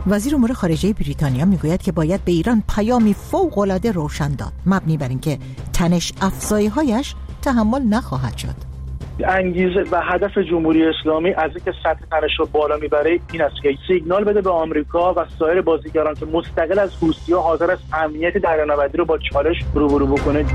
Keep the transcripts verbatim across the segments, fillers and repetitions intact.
وزیر امور خارجه بریتانیا میگوید که باید به ایران پیامی فوق‌العاده روشن داد مبنی بر اینکه تنش افزایی‌هایش تحمل نخواهد شد. انگیزه و هدف جمهوری اسلامی از اینکه سطح تنش رو بالا میبره این است که سیگنال بده به آمریکا و سایر بازیگران که مستقل از حوثی‌ها حاضر است امنیت دریانوردی رو با چالش روبرو بکنه.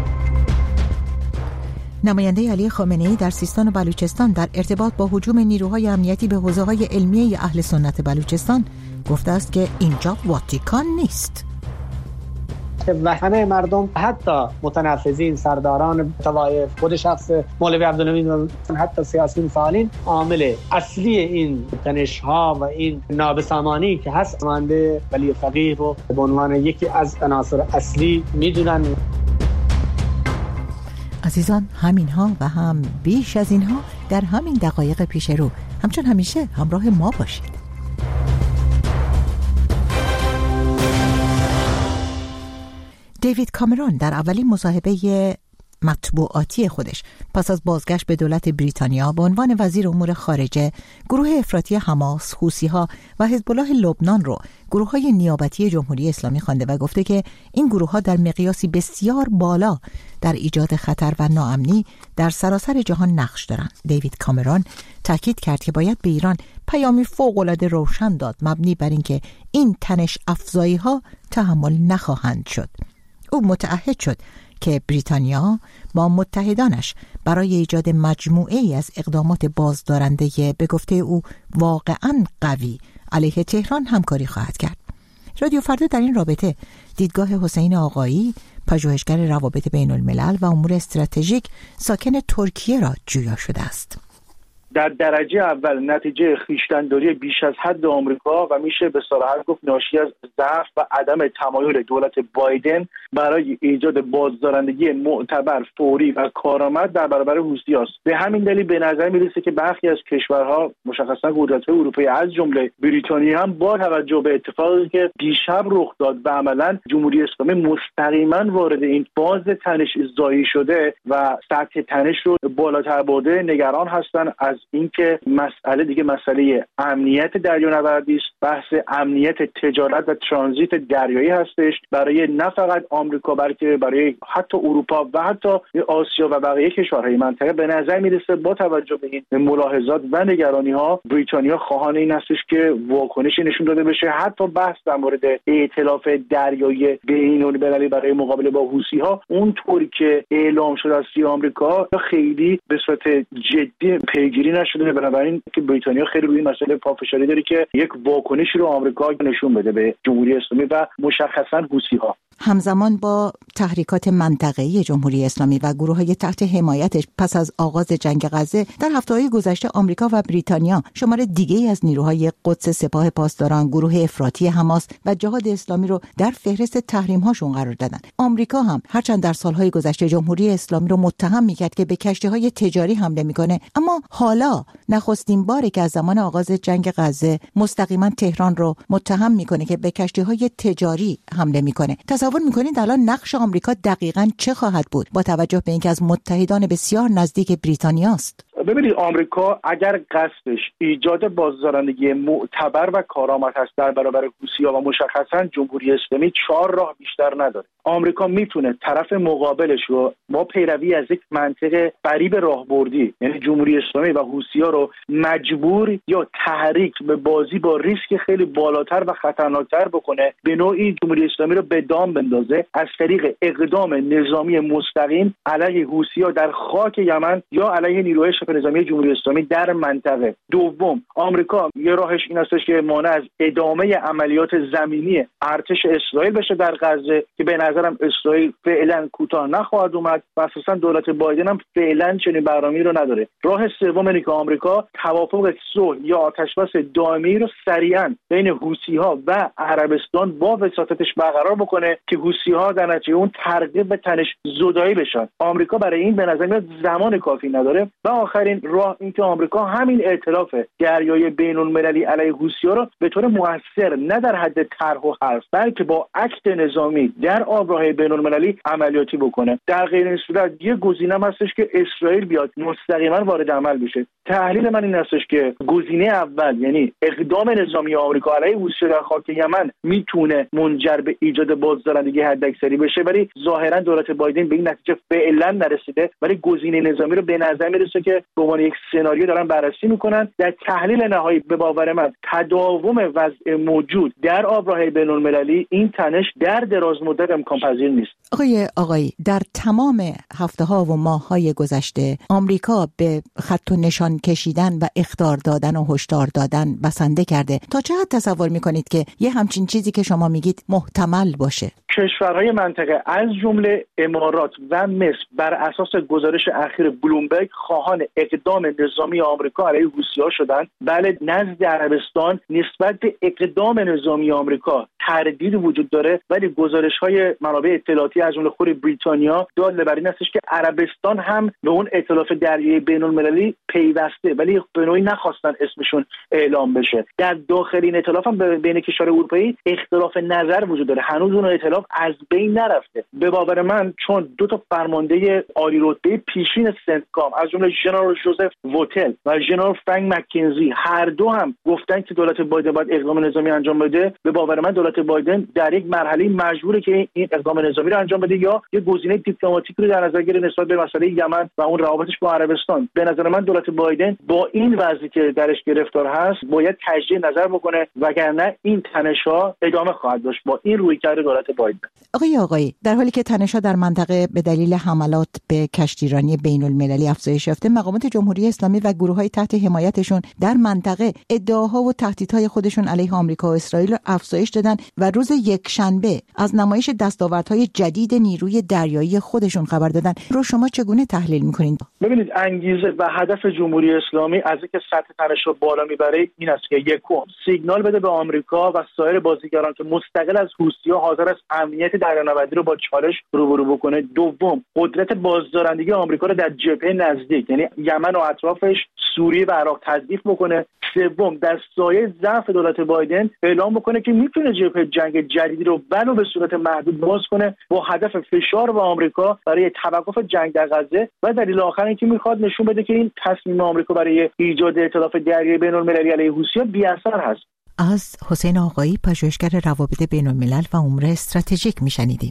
نماینده علی خامنه‌ای در سیستان و بلوچستان در ارتباط با هجوم نیروهای امنیتی به حوزه‌های علمیه اهل سنت بلوچستان گفته است که اینجا واتیکان نیست. و همه مردم، حتی متنفذین، سرداران طوایف، خود شخص مولوی عبدالحمید و حتی سیاسیون فعالین عامل اصلی این تنش‌ها و این نابسامانی که هست مانده ولی فقیه رو به عنوان یکی از عناصر اصلی میدونن. عزیزان، همینها و هم بیش از اینها در همین دقایق پیش رو همچون همیشه همراه ما باشید. دیوید کامرون در اولین مصاحبه مطبوعاتی خودش پس از بازگشت به دولت بریتانیا به عنوان وزیر امور خارجه گروه افراطی حماس، حوثی‌ها و حزب الله لبنان رو گروه‌های نیابتی جمهوری اسلامی خوانده و گفته که این گروه‌ها در مقیاسی بسیار بالا در ایجاد خطر و ناامنی در سراسر جهان نقش دارند. دیوید کامرون تاکید کرد که باید به ایران پیامی فوق‌العاده روشن داد مبنی بر اینکه این تنش افزایی‌ها تحمل نخواهند شد. او متعهد شد که بریتانیا با متحدانش برای ایجاد مجموعه‌ای از اقدامات بازدارنده به گفته او واقعاً قوی علیه تهران همکاری خواهد کرد. رادیو فردا در این رابطه دیدگاه حسین آقایی، پژوهشگر روابط بین الملل و امور استراتژیک ساکن ترکیه را جویا شده است. در درجه اول نتیجه خویشتن‌داری بیش از حد آمریکا و میشه به صراحت گفت ناشی از ضعف و عدم تمایل دولت بایدن برای ایجاد بازدارندگی معتبر، فوری و کارآمد در برابر حوثی‌هاست. به همین دلیل به نظر میرسه که برخی از کشورها، مشخصا قدرت‌های اروپایی از جمله بریتانیا هم با توجه به اتفاقی که دیشب رخ داد و عملاً جمهوری اسلامی مستقیما وارد این فاز تنش زایی شده و سطح تنش رو بالاتر برده نگران هستن از اینکه مسئله دیگه مسئله امنیت دریانوردی است، بحث امنیت تجارت و ترانزیت دریایی هستش برای نه فقط آمریکا بلکه برای حتی اروپا و حتی آسیا و بقیه کشورهای منطقه. به نظر میرسه با توجه به این ملاحظات و نگرانی ها بریتانیا خواهان این هستش که واکنشی نشون داده بشه. حتی بحث در مورد ائتلاف دریایی بین‌المللی برای مقابله با حوثی ها اونطوری که اعلام شده از سوی آمریکا خیلی به صورت جدی پیگیری نشده. بنابراین که بریتانیا خیلی روی این مسئله پافشاری داره که یک واکنشی رو آمریکا نشون بده به جمهوری اسلامی و مشخصا حوثی‌ها. همزمان با تحریکات منطقه‌ای جمهوری اسلامی و گروه‌های تحت حمایتش پس از آغاز جنگ غزه در هفته‌های گذشته آمریکا و بریتانیا شمار دیگه‌ای از نیروهای قدس سپاه پاسداران، گروه افراطی حماس و جهاد اسلامی رو در فهرست تحریم‌هاشون قرار دادن. آمریکا هم هرچند در سال‌های گذشته جمهوری اسلامی رو متهم می‌کرد که به کشتی‌های تجاری حمله می‌کنه، اما حالا نخستین باره که از زمان آغاز جنگ غزه مستقیما تهران رو متهم می‌کنه که به کشتی‌های تجاری حمله می‌کنه. تصور می‌کنید الان نقش آمریکا دقیقاً چه خواهد بود با توجه به اینکه از متحدان بسیار نزدیک بریتانیا است؟ ببینید آمریکا اگر قصدش ایجاد بازدارندگی معتبر و کارآمد است در برابر حوثی‌ها و مشخصاً جمهوری اسلامی چهار راه بیشتر نداره. آمریکا میتونه طرف مقابلش رو با پیروی از یک منطق فریب راهبردی، یعنی جمهوری اسلامی و حوثی‌ها رو مجبور یا تحریک به بازی با ریسک خیلی بالاتر و خطرناکتر بکنه، به نوعی جمهوری اسلامی رو به دام بندازه از طریق اقدام نظامی مستقیم علیه حوثی‌ها در خاک یمن یا علیه نیروهای شبه نظامی جمهوری اسلامی در منطقه. دوم، آمریکا یه راهش این هستش که مانع از ادامه عملیات زمینی ارتش اسرائیل بشه در غزه که به نظرم اسرائیل فعلا کوتاه نخواهد اومد و اساسا دولت بایدن هم فعلا چنین برنامه‌ای رو نداره. راه سوم اینه که آمریکا توافق صلح یا آتشبس دائمی رو سریعا بین حوثی‌ها و عربستان با وساطتش برقرار بکنه که حوثی‌ها در نتیجه اون ترغیب به تنش زدایی بشن. آمریکا برای این به نظر میاد زمان کافی نداره. و آخر آخرین راه اینکه آمریکا همین ائتلاف دریایی بین‌المللی علیه حوثی‌ها رو به طور مؤثر نه در حد طرح و حرف بلکه با اکت نظامی در آبراههای بین‌المللی عملیاتی بکنه. در غیر این صورت یه گزینه هم هستش که اسرائیل بیاد مستقیما وارد عمل بشه. تحلیل من این هستش که گزینه اول یعنی اقدام نظامی آمریکا علیه حوثی‌ها در خاک یمن میتونه منجر به ایجاد بازدارندگی حداکثری بشه، ولی ظاهرا دولت بایدن به این نتیجه فعلا نرسیده، ولی گزینه نظامی رو به نظر میرسه که به عنوان یک سناریو دارن بررسی میکنن. در تحلیل نهایی به باور من تداوم وضع موجود در آبراههای بین‌المللی این تنش در دراز مدت امکان پذیر نیست. آقای آقایی، در تمام هفته ها و ماه های گذشته آمریکا به خط و نشان کشیدن و اخطار دادن و هشدار دادن بسنده کرده. تا چه حد تصور میکنید که یه همچین چیزی که شما میگید محتمل باشه؟ کشورهای منطقه از جمله امارات و مصر بر اساس گزارش اخیر بلومبرگ خواهان اقدام نظامی آمریکا علیه حوثی‌ها شدند. بله، نزد عربستان نسبت به اقدام نظامی آمریکا تردید وجود داره، ولی گزارش‌های منابع اطلاعاتی از جمله خود بریتانیا دال بر این هستش که عربستان هم به اون ائتلاف دریایی بین‌المللی پیوسته، ولی به نوعی نخواستن اسمشون اعلام بشه. در داخل این ائتلاف هم بین کشورهای اروپایی اختلاف نظر وجود داره، هنوز اون ائتلاف از بین نرفته. به باور من چون دو تا فرمانده عالی رتبه پیشین سنتکام از جمله ژنرال جوزف ووتل و ژنرال فرانک مکنزی هر دو هم گفتن که دولت بایدن باید اقدام نظامی انجام بده، به باور من دولت بایدن در یک مرحله مجبوره که این اقدام نظامی رو انجام بده یا یه گزینه دیپلماتیک رو در نظر بگیره نسبت به مسئله یمن و اون روابطش با عربستان. به نظر من دولت بایدن با این وضعی که درش گرفتار هست باید تجدید نظر بکنه، وگرنه این تنش‌ها ادامه خواهد داشت با این رویکرد دولت بایدن. آقای آقایی، در حالی که تنش‌ها در منطقه به دلیل حملات به کشتیرانی بین‌المللی افزایش یافته، مقامات جمهوری اسلامی و گروه‌های تحت حمایتشون در منطقه ادعاها و تهدیدهای خودشون علیه آمریکا و اسرائیل رو افزایش دادن و روز یکشنبه از نمایش دستاوردهای جدید نیروی دریایی خودشون خبر دادن. رو شما چگونه تحلیل می‌کنید؟ ببینید، انگیزه و هدف جمهوری اسلامی از اینکه سطح تنش‌ها بالا میبره این است که یکم سیگنال بده به آمریکا و سایر بازیگران که مستقل از حوثی‌ها حاضر است امنیت دریانوردی رو با چالش روبرو بکنه. دوم، قدرت بازدارندگی آمریکا رو در جبهه نزدیک یعنی یمن و اطرافش، سوریه و عراق تضعیف بکنه. سوم، در سایه ضعف دولت بایدن اعلام بکنه که میتونه جبهه جنگ جدیدی رو ولو به صورت محدود باز کنه با هدف فشار به آمریکا برای توقف جنگ در غزه. و دلیل آخر اینکه میخواد نشون بده که این تصمیم آمریکا برای ایجاد ائتلاف دریایی بین‌المللی علیه حوثی‌ها بی‌اثر هست. از حسین آقایی، پژوهشگر روابط بین‌الملل و امور استراتژیک میشنیدیم.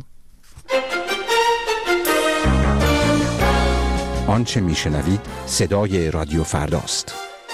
آنچه میشنوید صدای رادیو فرداست.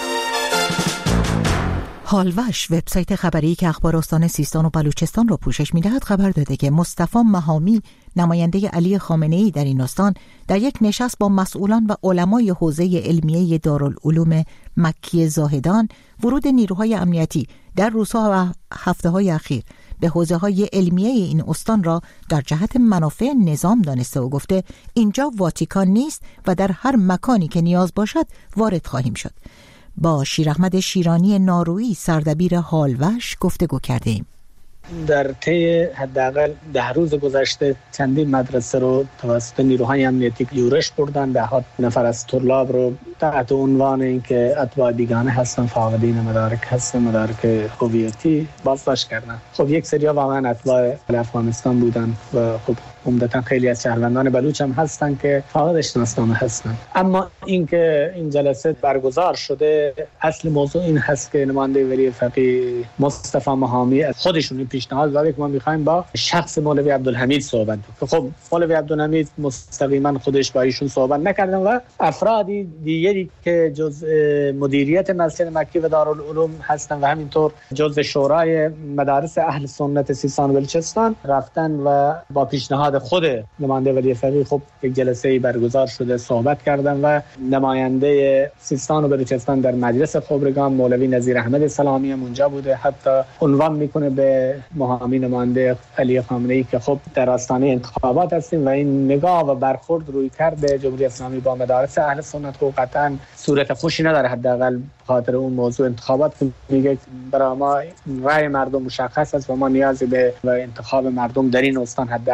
حالوش، وبسایت خبری که اخبار استان سیستان و بلوچستان را پوشش می‌دهد، خبر داده که مصطفی مهامی، نماینده علی خامنه‌ای در این استان، در یک نشست با مسئولان و علمای حوزه علمیه دارالعلوم مکی زاهدان ورود نیروهای امنیتی در روزها و هفته‌های اخیر به حوزه‌های علمیه این استان را در جهت منافع نظام دانسته و گفته اینجا واتیکان نیست و در هر مکانی که نیاز باشد وارد خواهیم شد. با شیر احمد شیرانی نارویی، سردبیر حالوش، گفتگو کردیم. در طی حداقل ده روز گذشته چندین مدرسه رو توسط نیروهای امنیتی یورش بردن. ده ها نفر از طلاب رو تحت عنوان اینکه اتباع بیگانه هستن، فاقدین مدارک هستن، مدارک هویتی، بازداشت کردن. خب یک سری واقعا اتباع افغانستان بودن و خب عمدتاً خیلی از شهروندان بلوچ هم هستن که فاقد شناسنامه هستن. اما اینکه این جلسه برگزار شده، اصل موضوع این هست که نماینده ولی فقیه مصطفی مهامی از خودشون پیشنهاد داده که ما می‌خوایم با شخص مولوی عبدالحمید صحبت کنیم. خب مولوی عبدالحمید مستقیما خودش با ایشون صحبت نکردن و افرادی دیگری که جزء مدیریت مسجد مکی و دارالعلوم هستن و همینطور جزء شورای مدارس اهل سنت سیستان و بلوچستان رفتن و با پیشنهاد خود نماینده ولی فقیه خب یک جلسه‌ای برگزار شده، صحبت کردن و نماینده سیستان و بلوچستان در مجلس خبرگان مولوی نظیر احمد سلامی هم اونجا بوده. حتی عنوان میکنه به مهامی نماینده علی خامنه‌ای که خب در آستانه انتخابات هستیم و این نگاه و برخورد روی کرده جمهوری اسلامی با مدارس اهل سنت خب قطعاً صورت خوشی نداره. حداقل خاطر اون موضوع انتخابات میگه برای ما رأی مردم مشخص است و ما نیازی به انتخاب مردم در این استان حداقل نداریم.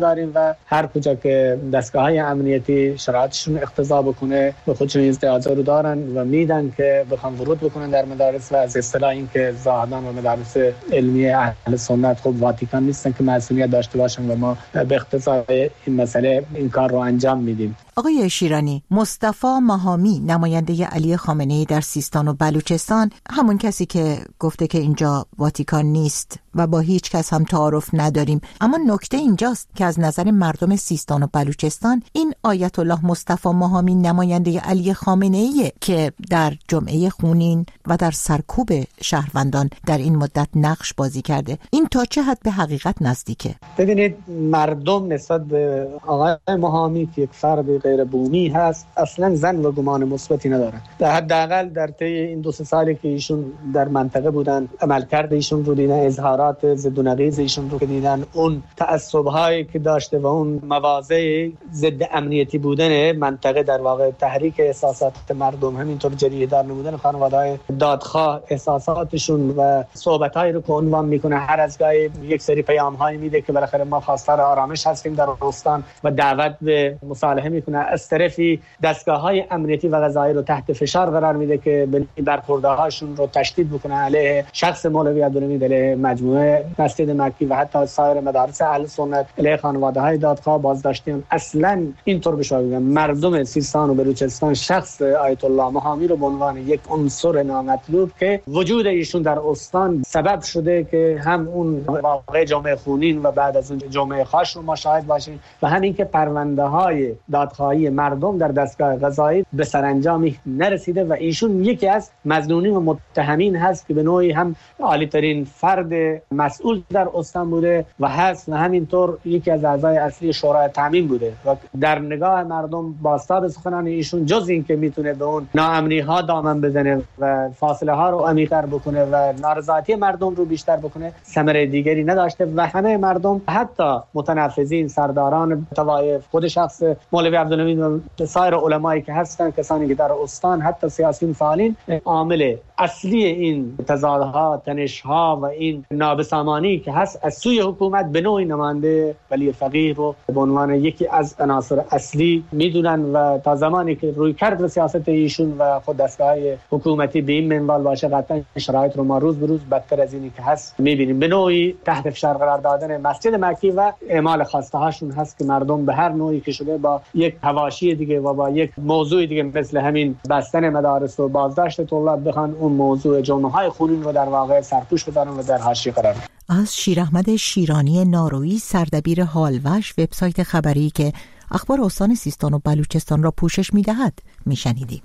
بگذاریم و هر کجا که دستگاه‌های امنیتی شرایطشون اقتضا بکنه به خودشون اجازه رو دارن و میدن که بخوام ورود بکنن در مدارس. و از اصطلاح این که زاهدان و مدارس علمی اهل سنت خب واتیکان نیستن که مسئولیت داشته باشن و ما به اقتضای این مسئله این کار رو انجام میدیم. آقای شیرانی، مصطفی مهامی نماینده علی خامنه‌ای در سیستان و بلوچستان، همون کسی که گفته که اینجا واتیکان نیست و با هیچ کس هم تعارف نداریم، اما نکته اینجاست که از نظر مردم سیستان و بلوچستان این آیت الله مصطفی مهامی نماینده علی خامنه‌ای که در جمعه خونین و در سرکوب شهروندان در این مدت نقش بازی کرده، این تا چه حد به حقیقت نزدیکه؟ ببینید، مردم نسبت به آقای مهامی که یک فرد غیر بومی هست اصلا زن و گمان مثبتی ندارن. در حداقل در طی این دو سه سالی که ایشون در منطقه بودن، عملکرد ایشون رو دیدن، اظهارات ضد و نقیض ایشون رو دیدن، اون تعصب‌هایی که داشته و اون مواضع ضد امنیتی بودن منطقه، در واقع تحریک احساسات مردم، همینطور جریه دار نمودن خانواده‌های دادخواه، احساساتشون و صحبت‌هایی رو که عنوان میکنه، هر از گاهی یک سری پیام‌هایی میده که بالاخره ما خواستار آرامش هستیم در استان و دعوت به مصالحه میکنه. از طرفی دستگاه‌های امنیتی و قضایی رو تحت فشار قرار میده که به برخورده‌هاشون رو تشدید بکنه علیه شخص مولوی عبدالحمید، علیه مجموعه مسجد مکی و حتی سایر مدارس اهل سنت، علیه خانواده‌های دادخواه بازداشتیم. اصلا اینطور بشه بگم مردم سیستان و بلوچستان شخص آیت الله مهامی رو به عنوان یک عنصر نامطلوب که وجود ایشون در استان سبب شده که هم اون واقعه جمعه خونین و بعد از اون جمعه خاص رو ما شاهد باشیم و همین که پرونده‌های دادخواهی مردم در دستگاه قضایی به سرانجامی نرسیده و ایشون یکی از مظنونین و متهمین هست که به نوعی هم عالی‌ترین فرد مسئول در استان بوده و هست و همینطور یکی از اعضای اصلی شورای تامین بوده و در نگاه مردم بازتاب سخنان ایشون جز این که میتونه به اون ناامنی ها دامن بزنه و فاصله ها رو عمیق‌تر بکنه و نارضایتی مردم رو بیشتر بکنه، ثمره دیگری نداشته و همه مردم، حتی متنفذین، سرداران طوایف، خود شخص مولوی عبدالحمید و سایر علمایی که هستن، کسانی که در استان، حتی سیاسیون فعالین، عامل اصلی این تضادها، تنش‌ها و این نابسامانی که هست از سوی حکومت به نوعی نماینده ولی فقیه رو به عنوان یکی از عناصر اصلی میدونن و تا زمانی که روی کرد و سیاست ایشون و خود دستگاه حکومتی به این منوال باشه، قطعا شرایط رو ما روز به روز بدتر از اینی که هست میبینیم. به نوعی تحت فشار قرار دادن مسجد مکی و اعمال خواسته هاشون هست که مردم به هر نوعی که شده با یک حواشی دیگه و با یک موضوع دیگه مثل همین بستن مدارس و بازداشت طلاب بخوان اون موضوع جمعه های خونین رو در واقع سرپوش بذارن و در حاشیه قرار بدن. از شیر احمد شیرانی نارویی، سردبیر هالوش، وبسایت خبری که اخبار استان سیستان و بلوچستان را پوشش می‌دهد، میشنیدیم.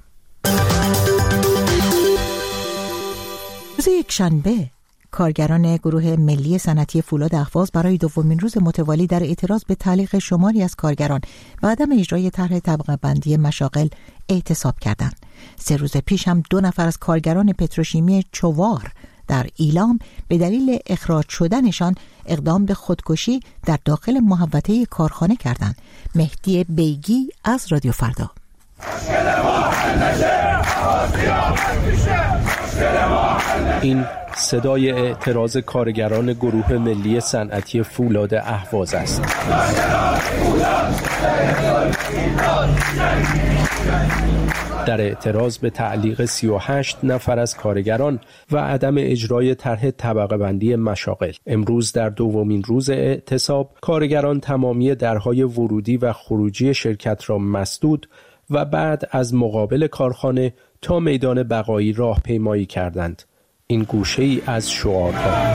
روز یکشنبه کارگران گروه ملی صنعتی فولاد اهواز برای دومین روز متوالی در اعتراض به تعلیق شماری از کارگران و عدم اجرای طرح طبقه بندی مشاغل اعتصاب کردند. سه روز پیش هم دو نفر از کارگران پتروشیمی چوار در ایلام به دلیل اخراج شدنشان اقدام به خودکشی در داخل محوطه کارخانه کردند. مهدی بیگی از رادیو فردا. این صدای اعتراض کارگران گروه ملی صنعتی فولاد اهواز است. در اعتراض به تعلیق سی و هشت نفر از کارگران و عدم اجرای طرح طبقه بندی مشاغل، امروز در دومین روز اعتصاب کارگران تمامی درهای ورودی و خروجی شرکت را مسدود و بعد از مقابل کارخانه تا میدان بقایی راهپیمایی کردند. این گوشه ای از شعارها.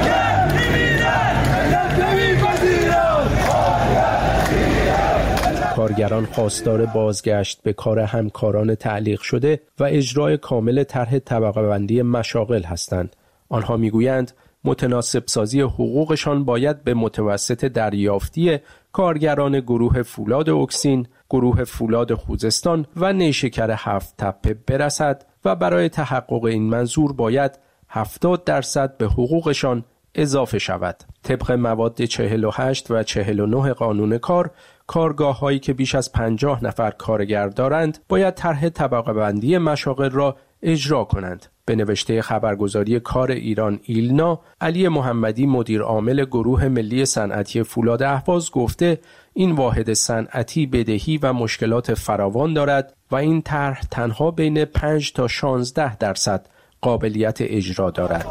کارگران خواستار بازگشت به کار همکاران تعلیق شده و اجرای کامل طرح طبقه بندی مشاغل هستند. آنها میگویند متناسب سازی حقوقشان باید به متوسط دریافتی کارگران گروه فولاد اکسین، گروه فولاد خوزستان و نیشکر هفت تپه برسد و برای تحقق این منظور باید هفتاد درصد به حقوقشان اضافه شود. طبق مواد چهل و هشت و چهل و نه قانون کار، کارگاه هایی که بیش از پنجاه نفر کارگر دارند باید طرح طبقه بندی مشاغل را اجرا کنند. به نوشته خبرگزاری کار ایران ایلنا، علی محمدی مدیر عامل گروه ملی صنعتی فولاد اهواز گفته این واحد صنعتی بدهی و مشکلات فراوان دارد و این طرح تنها بین پنج تا شانزده درصد قابلیت اجرا دارد.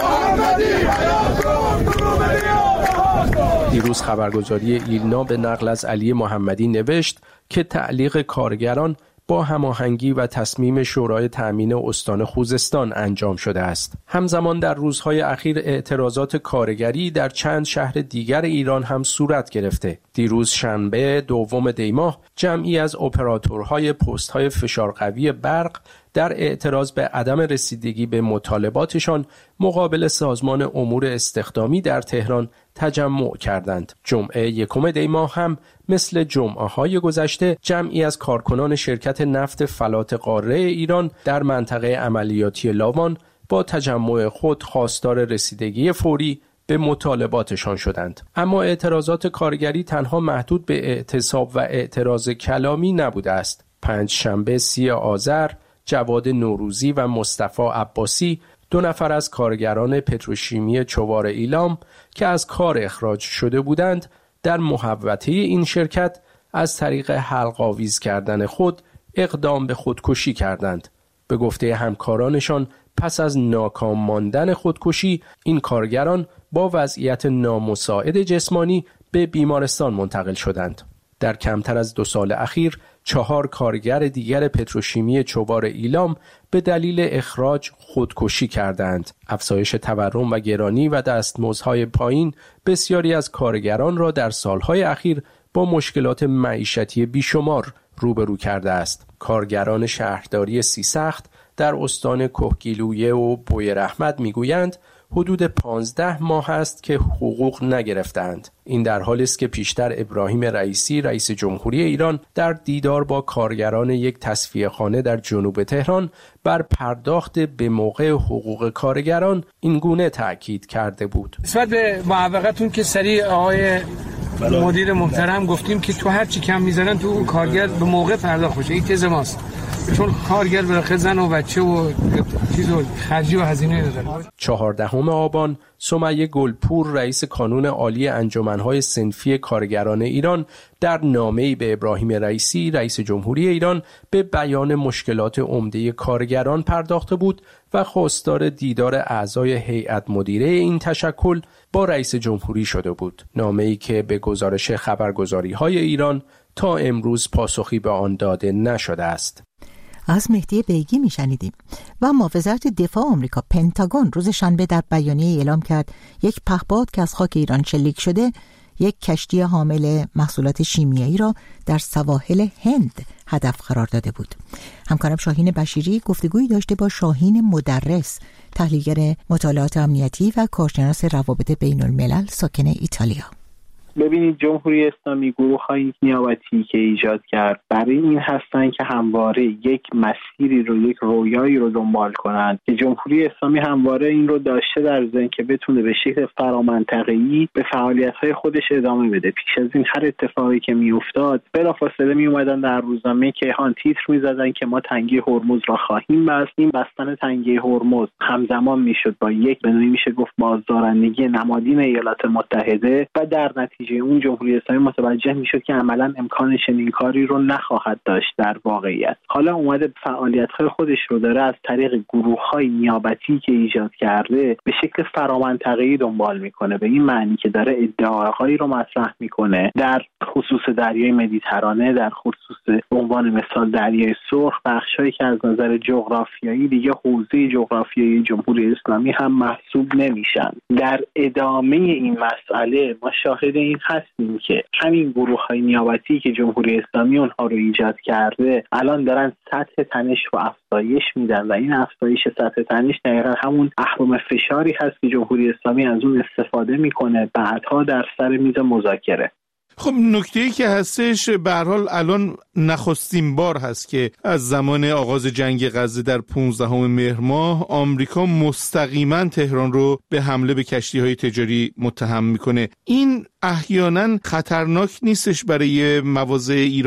دیروز خبرگزاری ایلنا به نقل از علی محمدی نوشت که تعلیق کارگران با هماهنگی و تصمیم شورای تأمین استان خوزستان انجام شده است. همزمان در روزهای اخیر اعتراضات کارگری در چند شهر دیگر ایران هم صورت گرفته. دیروز شنبه دوم دی ماه جمعی از اپراتورهای پست‌های فشارقوی برق در اعتراض به عدم رسیدگی به مطالباتشان مقابل سازمان امور استخدامی در تهران تجمع کردند. جمعه یکم دی ماه هم مثل جمعه‌های گذشته جمعی از کارکنان شرکت نفت فلات قاره ایران در منطقه عملیاتی لاوان با تجمع خود خواستار رسیدگی فوری به مطالباتشان شدند. اما اعتراضات کارگری تنها محدود به اعتصاب و اعتراض کلامی نبوده است. پنج شنبه سی آذر جواد نوروزی و مصطفی عباسی، دو نفر از کارگران پتروشیمی چوار ایلام که از کار اخراج شده بودند، در محوطه این شرکت از طریق حلق آویز کردن خود اقدام به خودکشی کردند. به گفته همکارانشان پس از ناکام ماندن خودکشی این کارگران با وضعیت نامساعد جسمانی به بیمارستان منتقل شدند. در کمتر از دو سال اخیر چهار کارگر دیگر پتروشیمی چوار ایلام به دلیل اخراج خودکشی کردند. افزایش تورم و گرانی و دستمزدهای پایین بسیاری از کارگران را در سالهای اخیر با مشکلات معیشتی بیشمار روبرو کرده است. کارگران شهرداری سیسخت در استان کهگیلویه و بویراحمد میگویند حدود پانزده ماه است که حقوق نگرفتند. این در حالی است که پیشتر ابراهیم رئیسی رئیس جمهوری ایران در دیدار با کارگران یک تصفیه‌خانه در جنوب تهران بر پرداخت به موقع حقوق کارگران این گونه تأکید کرده بود. نسبت به معوقتون که سریع آقای مدیر محترم گفتیم که تو هر چی کم میزنن تو کارگر به موقع پرداخت بشه. این تز ماست. چون کارگر بالاخره زن و بچه و چیزو خرجی و هزینه نداره. چهاردهم آبان سمیه گلپور رئیس کانون عالی انجمنهای صنفی کارگران ایران در نامه‌ای به ابراهیم رئیسی رئیس جمهوری ایران به بیان مشکلات عمده کارگران پرداخته بود و خواستار دیدار اعضای هیئت مدیره این تشکل با رئیس جمهوری شده بود. نامه‌ای که به گزارش خبرگزاری‌های ایران تا امروز پاسخی به آن داده نشده است. از مهدی بیگی میشنیدیم. و اما وزارت دفاع آمریکا پنتاگون روز شنبه در بیانیه اعلام کرد یک پهپاد که از خاک ایران شلیک شده یک کشتی حامل محصولات شیمیایی را در سواحل هند هدف قرار داده بود. همکارم شاهین بشیری گفتگویی داشته با شاهین مدرس، تحلیلگر مطالعات امنیتی و کارشناس روابط بین الملل ساکن ایتالیا. ببینید، جمهوری اسلامی گروه‌های نیابتی که ایجاد کرد برای این هستن که همواره یک مسیری رو، یک رویایی رو دنبال کنند که جمهوری اسلامی همواره این رو داشته در ذهن که بتونه به شکل فرامنطقه‌ای به فعالیت‌های خودش ادامه بده. پیش از این هر اتفاقی که میافتاد بلافاصله میومدن در روزنامه کیهان تیتر میزدن که ما تنگی هرمز را خواهیم بست. این بستن تنگی هرمز همزمان میشد با یک به نوعی میشه گفت بازدارندگی نمادین ایالات متحده و در نتیجه اون جمهوری اسلامی متوجه میشد که عملاً امکان چنین کاری رو نخواهد داشت در واقعیت. حالا اومده فعالیت‌های خودش رو داره از طریق گروه‌های نیابتی که ایجاد کرده به شکل فرامنطقه‌ای دنبال میکنه، به این معنی که داره ادعاهایی رو مطرح میکنه در خصوص دریای مدیترانه، در خصوص به عنوان مثال دریای سرخ، بخشایی که از نظر جغرافیایی دیگه حوزه جغرافیایی جمهوری اسلامی هم محسوب نمیشن. در ادامه این مسئله ما شاهد این هستیم که همین گروه‌های نیابتی که جمهوری اسلامی اونها رو ایجاد کرده الان دارن سطح تنش رو افزایش میدن و این افزایش سطح تنش دقیقاً همون اهرم فشاری هست که جمهوری اسلامی از اون استفاده میکنه بعدها در سر میز مذاکره. خب نکته‌ای که هستش به هر حال الان نخستین بار هست که از زمان آغاز جنگ غزه در پانزدهم مهر ماه آمریکا مستقیما تهران رو به حمله به کشتی‌های تجاری متهم میکنه. این احیانا خطرناک نیستش برای مواضع ایران؟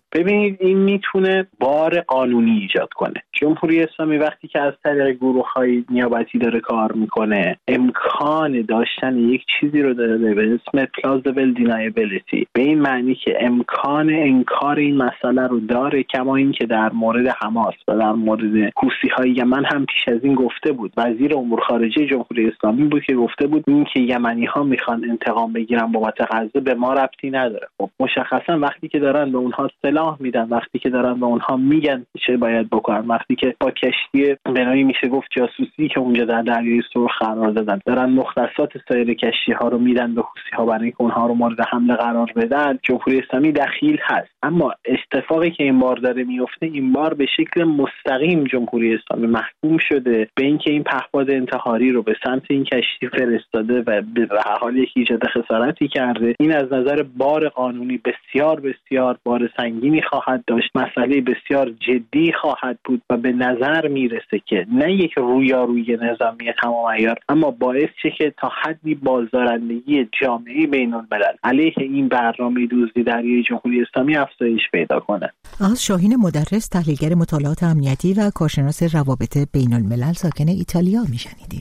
ببینید این میتونه بار قانونی ایجاد کنه. جمهوری اسلامی وقتی که از طریق گروه‌های نیابتی داره کار میکنه، امکان داشتن یک چیزی رو داره به اسم plausible deniability، به این معنی که امکان انکار این مسئله رو داره، کما این که در مورد حماس و در مورد حوثی‌های یمن هم پیش از این گفته بود. وزیر امور خارجه جمهوری اسلامی بود که گفته بود این که یمنی‌ها میخوان انتقام بگیرن بابت غزه به ما ربطی نداره. خب مشخصا وقتی که دارن به اونها سلاح میدن، وقتی که دارن به اونها میگن چه باید بکنن، وقتی که با کشتی بنایی میشه گفت جاسوسی که اونجا در دریای سرخ قرار دادن دارن مختصات سایر کشتی‌ها رو میدن به حوثی‌ها برای اینکه اونها رو مورد حمله قرار بدن، جمهوری اسلامی دخیل هست. اما اتفاقی که این بار داره میفته، این بار به شکل مستقیم جمهوری اسلامی محکوم شده به اینکه این پهپاد انتحاری رو به سمت این کشتی فرستاده و به هر حال یک ایجاد خسارتی کرده. این از نظر بار قانونی بسیار بسیار بار سنگینی خواهد داشت، مسئله بسیار جدی خواهد بود و به نظر میرسه که نه یک رویارویی نظامی تمام عیار، اما باعث شه که تا حدی بازدارندگی جامعه بین‌الملل علیه این برنامه دزدی دریای جمهوری اسلامی افزایش پیدا کنه. از شاهین مدرس، تحلیلگر مطالعات امنیتی و کارشناس روابط بین‌الملل ساکن ایتالیا میشنیدیم.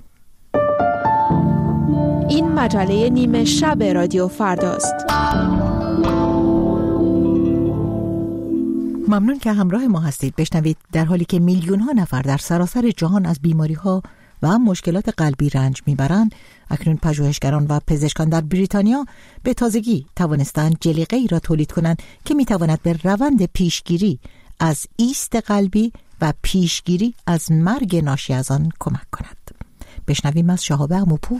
این مجله نیمه شب رادیو فرداست. ممنون که همراه ما هستید. بشنوید در حالی که میلیون ها نفر در سراسر جهان از بیماری ها و مشکلات قلبی رنج میبرند، اکنون پژوهشگران و پزشکان در بریتانیا به تازگی توانستند جلیقه‌ای را تولید کنند که میتواند به روند پیشگیری از ایست قلبی و پیشگیری از مرگ ناشی از آن کمک کند. بشنویم از شهاب عموپور.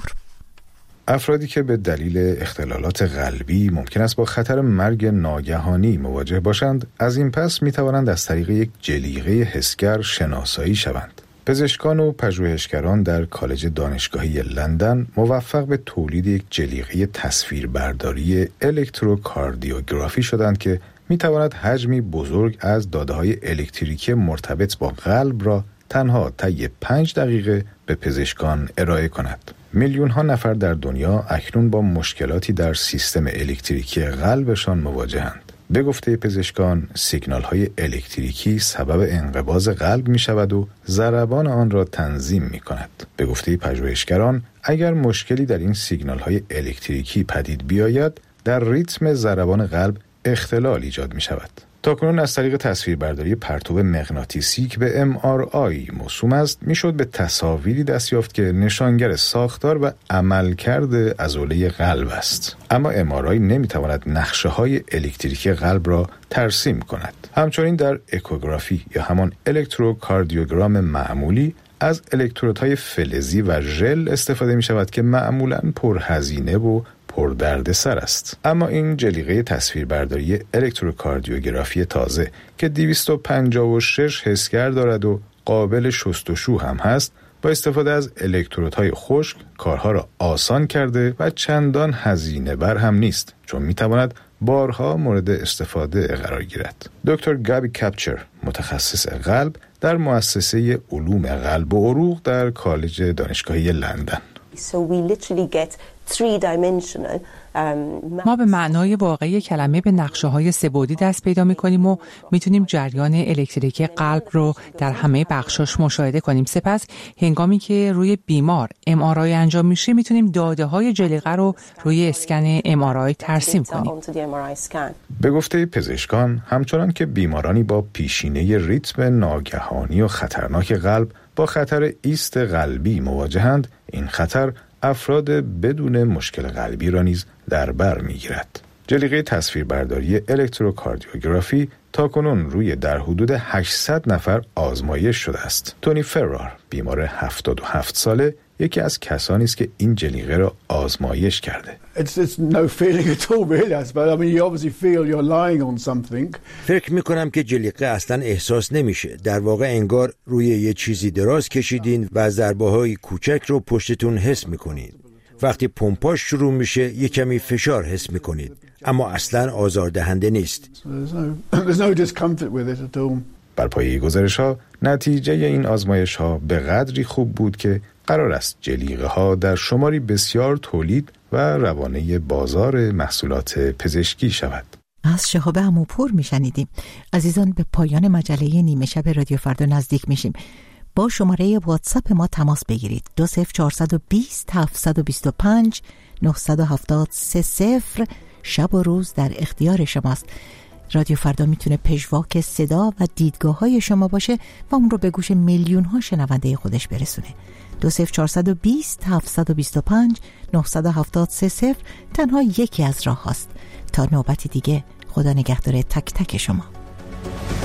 افرادی که به دلیل اختلالات قلبی ممکن است با خطر مرگ ناگهانی مواجه باشند، از این پس می توانند از طریق یک جلیقه حسگر شناسایی شوند. پزشکان و پژوهشگران در کالج دانشگاهی لندن موفق به تولید یک جلیقه تصویربرداری الکتروکاردیوگرافی شدند که می تواند حجمی بزرگ از داده‌های الکتریکی مرتبط با قلب را تنها طی پنج دقیقه به پزشکان ارائه کند. میلیون ها نفر در دنیا اکنون با مشکلاتی در سیستم الکتریکی قلبشان مواجهند. به گفته پزشکان، سیگنال های الکتریکی سبب انقباض قلب می شود و ضربان آن را تنظیم می کند. به گفته پژوهشگران، اگر مشکلی در این سیگنال های الکتریکی پدید بیاید، در ریتم ضربان قلب اختلال ایجاد می شود. تاکنون از طریق تصویربرداری پرتو مغناطیسی که به ام آر آی موسوم است، میشد به تصاویری دست یافت که نشانگر ساختار و عملکرد عضله قلب است. اما ام آر آی نمیتواند نقشه‌های الکتریکی قلب را ترسیم کند. همچنین در اکوگرافی یا همان الکتروکاردیوگرام معمولی از الکترودهای فلزی و ژل استفاده می شود که معمولاً پرهزینه و پر درد سر است. اما این جلیقه تصویربرداری الکتروکاردیوگرافی تازه که دویست و پنجاه و شش حسگر دارد و قابل شستشو هم هست، با استفاده از الکترودهای خشک کارها را آسان کرده و چندان هزینه بر هم نیست، چون می تواند بارها مورد استفاده قرار گیرد. دکتر گابی کپچر، متخصص قلب در مؤسسه علوم قلب و عروق در کالج دانشگاهی لندن. So we literally get three-dimensional. ما به معنای واقعی کلمه به نقشه‌های سه‌بعدی دست پیدا می‌کنیم و می‌تونیم جریان الکتریکی قلب رو در همه بخشاش مشاهده کنیم. سپس هنگامی که روی بیمار ام آر آی انجام میشه، می‌تونیم داده‌های جلیقه رو روی اسکن ام آر آی ترسیم کنیم. به گفته پزشکان، همچنان که بیمارانی با پیشینه ریتم ناگهانی و خطرناک قلب با خطر ایست قلبی مواجهند، این خطر افراد بدون مشکل قلبی را نیز در بر می‌گیرد. جلیقه تصویربرداری الکتروکاردیوگرافی تاکنون روی در حدود هشتصد نفر آزمایش شده است. تونی فرار، بیمار هفتاد و هفت ساله، یکی از کسانی است که این جلیقه را آزمایش کرده. It's, it's no feeling at all really, but I mean you obviously feel you're lying on something. فکر می‌کنم که جلیقه اصلاً احساس نمیشه. در واقع انگار روی یه چیزی دراز کشیدین و ضربه‌های کوچک رو پشتتون حس می‌کنید. وقتی پمپاژ شروع میشه یه کمی فشار حس می‌کنید، اما اصلاً آزاردهنده نیست. There's no, there's no discomfort with it at all. بر پایه گزارش‌ها، نتیجه این آزمایش‌ها به قدری خوب بود که قرار است جلیقه ها در شماری بسیار تولید و روانه بازار محصولات پزشکی شود. از شهاب عموپور میشنیدیم. عزیزان، به پایان مجله نیمه شب رادیو فردا نزدیک میشیم. با شماره واتساپ ما تماس بگیرید. دو صفر چهارصد و بیست هفتصد و بیست و پنج نهصد و هفتاد سه صفر. شب و روز در اختیار شماست. رادیو فردا میتونه پژواک صدا و دیدگاه های شما باشه و اون رو به گوش میلیون ها شنونده خودش برسونه. دو صفر چهارصد و بیست هفتصد و بیست و پنج نهصد و هفتاد سه صفر تنها یکی از راه هاست. تا نوبتی دیگه، خدا نگهدار تک تک شما.